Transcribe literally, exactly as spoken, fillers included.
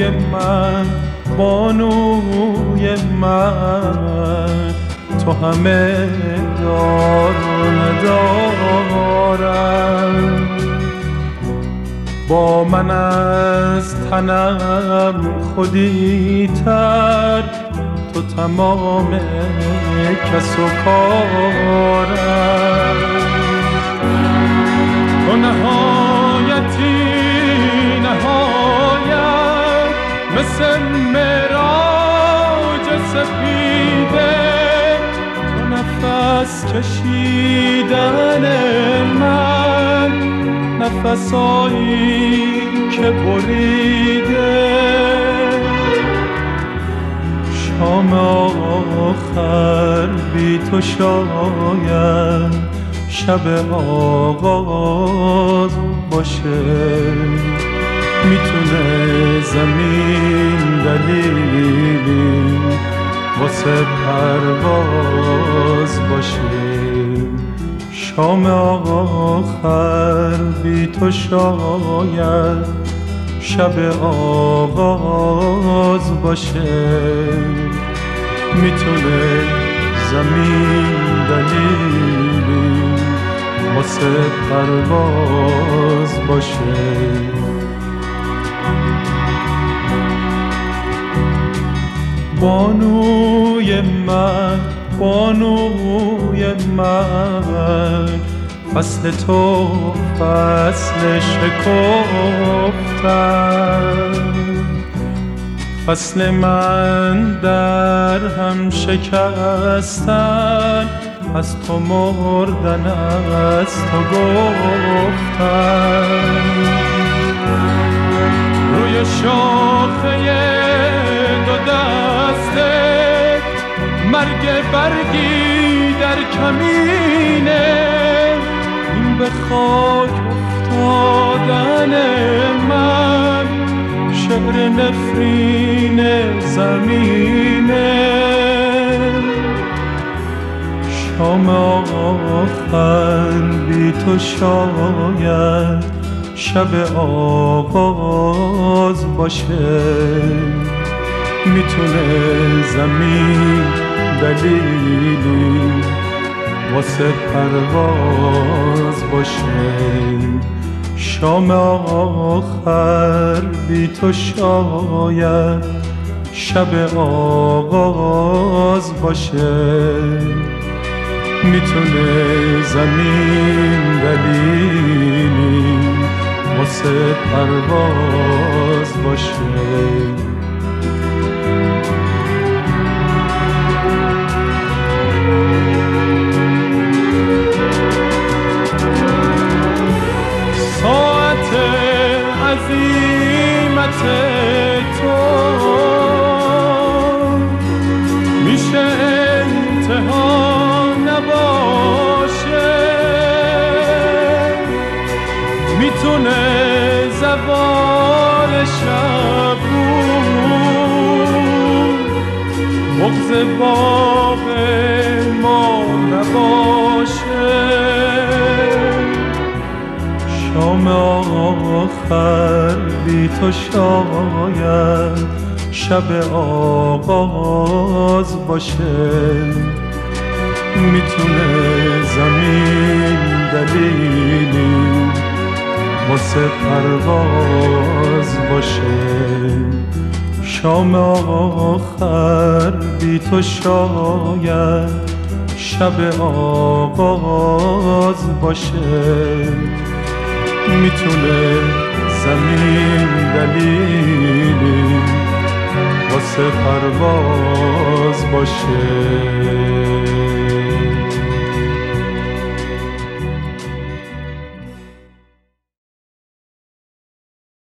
من بانوی من تو همه دار و ندارم با من از تنم خودی تر تو تمام کس و کارم تو نهایتی نهایت مثل معراج سپیده تو نفس کشیدن من نفسایی که بریده شام آخر بی تو شاید شب آغاز باشه میتونه زمین دلیلی واسه پرواز باشه شام آخر بی تو شاید شب آغاز باشه میتونه زمین دلیلی واسه پرواز باشه بانوی من بانوی من فصل تو فصل شکفتن فصل من در هم شکستن از تو مردن از تو گفتن روی شاخه دو دسته مرگ برگی در کمینه این به خاک افتادن من شعر نفرین زمینه شام آخر بی تو شاید شب آغاز باشه میتونه زمین دلیلی واسه پرواز باشه شام آخر بی تو شاید شب آغاز باشه میتونه زمین دلیلی واسه پرواز باشه ساعت عظیمت تو میشه انتها نباشه میتونه زوال شب بود بغض باب ما نباشه شام آخر بی تو شاید شب آغاز باشه میتونه زمین دلیلی واسه پرواز باشه شام آخر بی تو شاید شب آغاز باشه میتونه زمین دلیلی واسه پرواز باشه